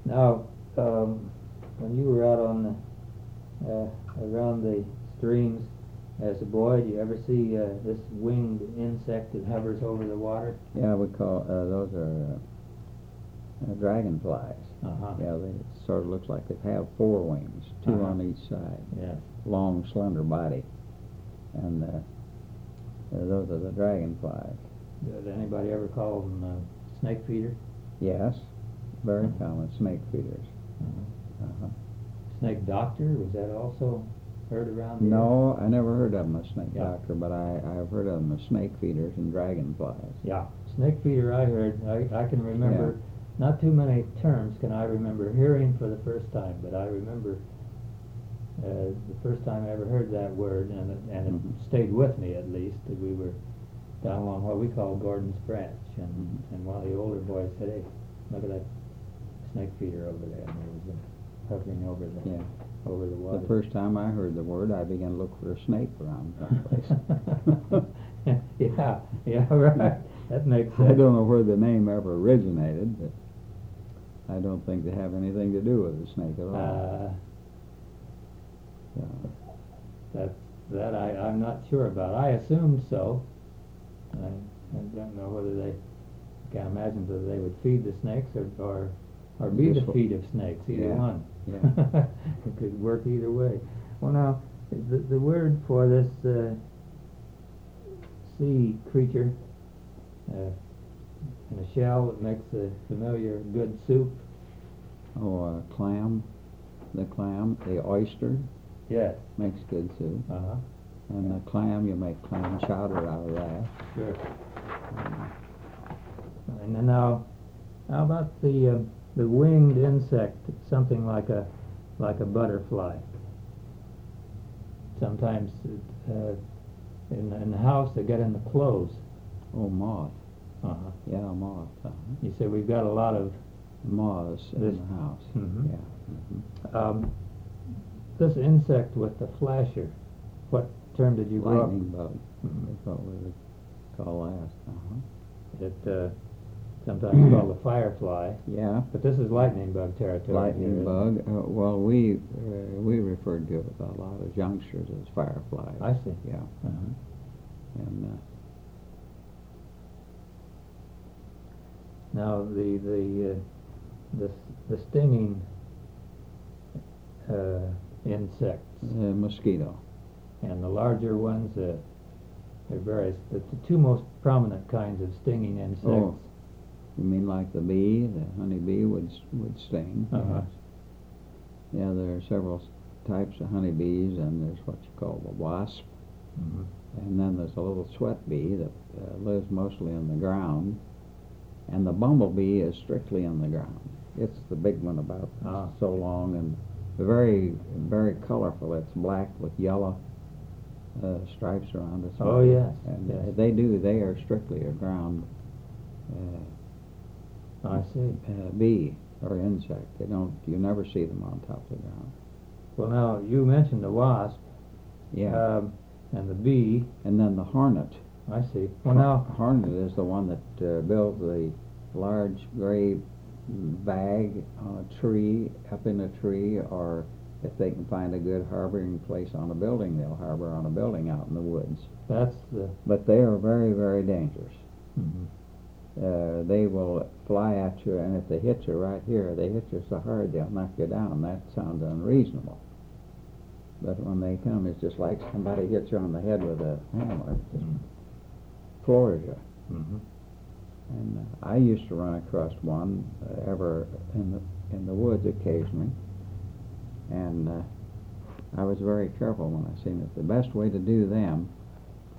Now, when you were out on around the streams as a boy, do you ever see this winged insect that hovers over the water? Yeah, we call those are dragonflies. Uh-huh. Yeah, they sort of looks like they have four wings, two Uh-huh. on each side. Yeah. Long, slender body, and those are the dragonflies. Did anybody ever call them snake feeder? Yes, very common snake feeders. Uh-huh. Uh-huh. Snake doctor, was that also heard around here? No, I never heard of them as snake Yeah. doctor, but I've heard of them as snake feeders and dragonflies. Yeah, snake feeder I heard. I can remember, not too many terms can I remember hearing for the first time, but I remember the first time I ever heard that word, and it Mhm. stayed with me at least, that we were down along what we call Gordon's Branch, and one of the older boys said, "Hey, look at that snake feeder over there," and it was hovering over the Yeah. over the water. The first time I heard the word, I began to look for a snake around someplace. yeah, right. That makes sense. I don't know where the name ever originated, but I don't think they have anything to do with the snake at all. That I'm not sure about. I assumed so. I don't know whether they, can't imagine whether they would feed the snakes or be the feet of snakes, either one. Yeah. It could work either way. Well, now, the word for this sea creature in a shell that makes the familiar good soup. Oh, clam. The clam, the oyster Yes. makes good soup. Uh-huh. And the clam, you make clam chowder out of that. Sure. And then now, how about the winged insect, something like a butterfly? Sometimes in the house they get in the clothes. Oh, moth. Uh-huh. Yeah, moth. You say we've got a lot of Moths in This- the house. Mhm. Yeah. this insect with the flasher. What term did you grow up? Lightning bug. Mhm. That's what we would call that. It sometimes called a firefly, Yeah. but this is lightning bug territory. Lightning here, bug. isn't it? Well, we referred to it, a lot of youngsters as fireflies. I see. Yeah. Uh-huh. And Now the stinging insects mosquito. and the larger ones, they're various. The two most prominent kinds of stinging insects. Oh, you mean like the bee? The honeybee would sting. Uh-huh. Yes. Yeah, there are several types of honeybees, and there's what you call the wasp, Mhm. and then there's a little sweat bee that lives mostly in the ground, and the bumblebee is strictly in the ground. It's the big one, about so long, and very, very colorful. It's black with yellow stripes around its Oh, body. yes, And yes. they are strictly a ground I see. bee or insect. You never see them on top of the ground. Well, now you mentioned the wasp. Yeah. And the bee. And then the hornet. I see. Well, now Hornet is the one that builds the large gray bag on a tree, up in a tree, or if they can find a good harboring place on a building, they'll harbor on a building out in the woods. that's the. But they are very, very dangerous. Mhm. They will fly at you, and if they hit you right here, they hit you so hard they'll knock you down. That sounds unreasonable. But when they come, it's just like somebody hits you on the head with a hammer. It just floors you. Mhm. And I used to run across one ever in the woods occasionally, and I was very careful when I seen it. The best way to do them